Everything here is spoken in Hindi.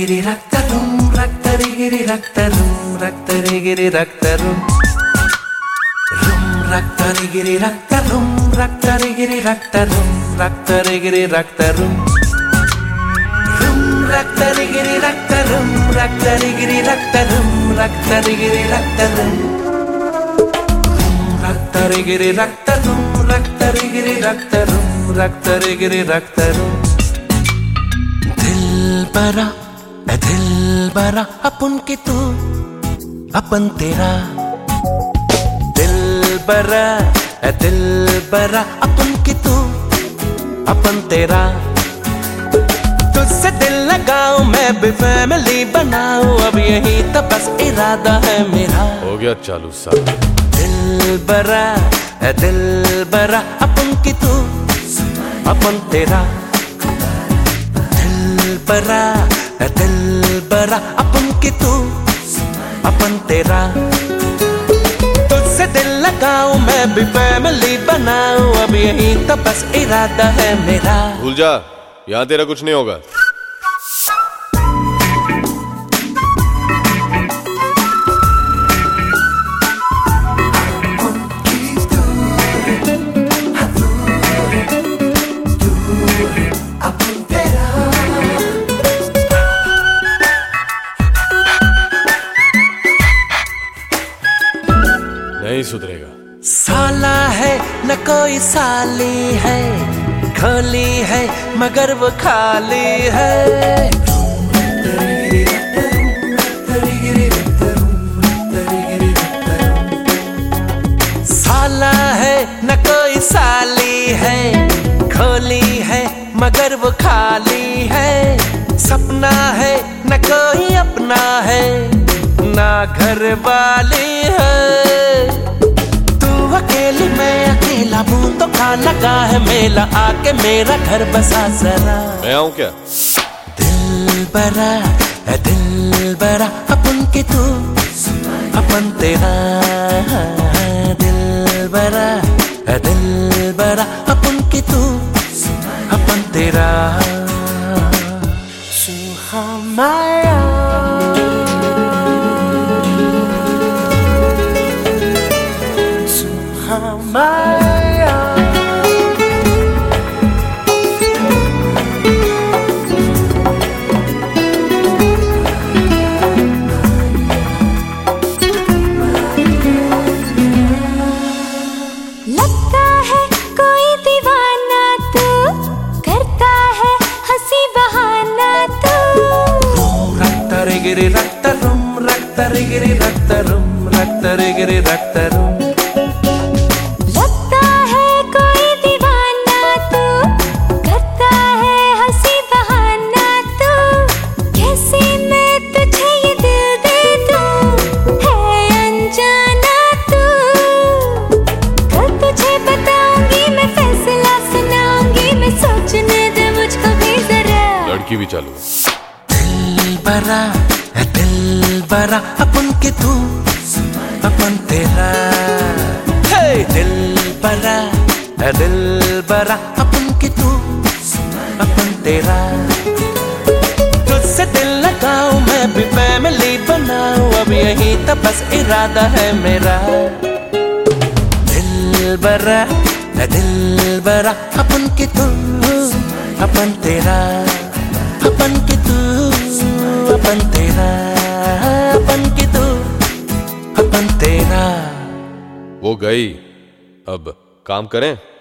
गिरी रक्तरुम रक्तरिगिरि रक्तरुम रक्तरिगिरि रक्तरुम रुम रक्तरिगिरि रक्तरुम रक्तरिगिरि रक्तरुम रक्तरिगिरि रक्तरुम रुम रक्तरिगिरि रक्तरुम रक्तरिगिरि रक्तरुम रक्तरिगिरि रक्तरुम रक्तरिगिरि रक्तरुम रक्तरिगिरि रक्तरुम रक्तरिगिरि रक्तरुम दिलबरा अपन की तू अपन तेरा दिलबरा अपन की तू अपन तेरा तुझसे दिल लगाऊं मैं भी फैमिली बनाऊं अब यही तो बस इरादा है मेरा। हो गया चालू साहब। दिलबरा अपन की तू अपन तेरा दिलबरा अपन की तू अपन तेरा तुझसे दिल लगाऊं मैं भी फैमिली बनाऊं अब यही तो बस इरादा है मेरा। भूल जा यहाँ तेरा कुछ नहीं होगा। नहीं सुधरेगा। साला है न कोई साली है खोली है मगर वो खाली है। साला है न कोई साली है खोली है मगर वो खाली है। सपना है न कोई अपना है ना घर वाली है। अकेली मैं अकेला हूँ तो खा लगा है मेला आके मेरा घर बसा जरा। मैं आऊँ क्या? दिलबरा अपन की तू अपन तेरा दिलबरा अपन की तू अपन तेरा सुहामाया Maya लगता है कोई दीवाना तू करता है हंसी बहाना तू। रक्तरिगिरि रक्तरुम रक्तरिगिरि रक्तरुम रक्तरिगिरि रक्तरुम लड़की भी चालू। दिलबरा अपन की तू अपन तेरा दिलबरा अपन की तू अपन तेरा तुझसे दिल लगाऊं मैं भी फैमिली बनाऊं अब यही तो बस इरादा है मेरा। दिलबरा अपन की तू अपन तेरा अपन की तू अपन तेरा अपन की तू अपन तेरा। वो गई, अब काम करें।